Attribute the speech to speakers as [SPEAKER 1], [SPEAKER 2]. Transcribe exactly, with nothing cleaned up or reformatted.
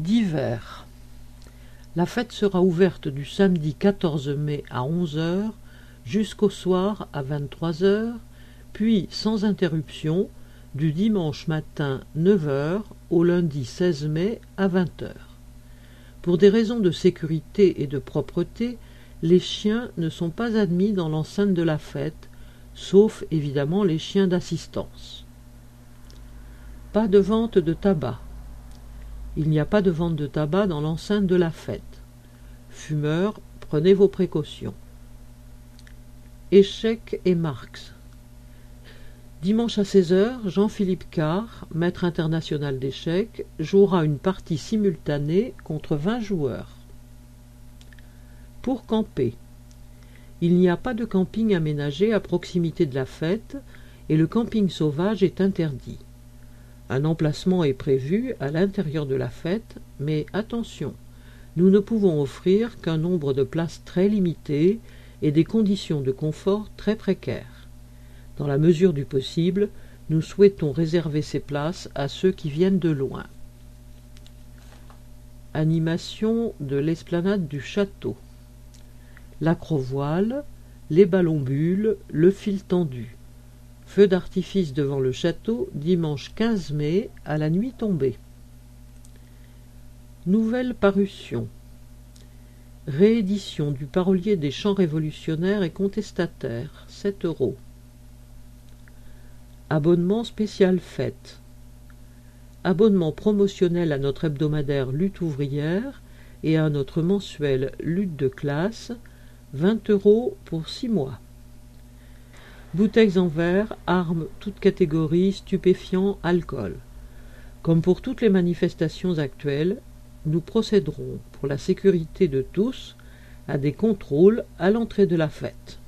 [SPEAKER 1] Divers. La fête sera ouverte du samedi quatorze mai à onze heures jusqu'au soir à vingt-trois heures, puis sans interruption du dimanche matin neuf heures au lundi seize mai à vingt heures. Pour des raisons de sécurité et de propreté, les chiens ne sont pas admis dans l'enceinte de la fête, sauf évidemment les chiens d'assistance. Pas de vente de tabac. Il n'y a pas de vente de tabac dans l'enceinte de la fête. Fumeurs, prenez vos précautions. Échecs et marques. Dimanche à seize heures, Jean-Philippe Carr, maître international d'échecs, jouera une partie simultanée contre vingt joueurs. Pour camper. Il n'y a pas de camping aménagé à proximité de la fête et le camping sauvage est interdit. Un emplacement est prévu à l'intérieur de la fête, mais attention, nous ne pouvons offrir qu'un nombre de places très limité et des conditions de confort très précaires. Dans la mesure du possible, nous souhaitons réserver ces places à ceux qui viennent de loin. Animation de l'esplanade du château. L'acrovoile, les ballons-bulles, le fil tendu. Feu d'artifice devant le château, dimanche quinze mai, à la nuit tombée. Nouvelle parution. Réédition du Parolier des chants révolutionnaires et contestataires, sept euros. Abonnement spécial fête. Abonnement promotionnel à notre hebdomadaire Lutte ouvrière et à notre mensuel Lutte de classe, vingt euros pour six mois. Bouteilles en verre, armes, toutes catégories, stupéfiants, alcool. Comme pour toutes les manifestations actuelles, nous procéderons, pour la sécurité de tous, à des contrôles à l'entrée de la fête.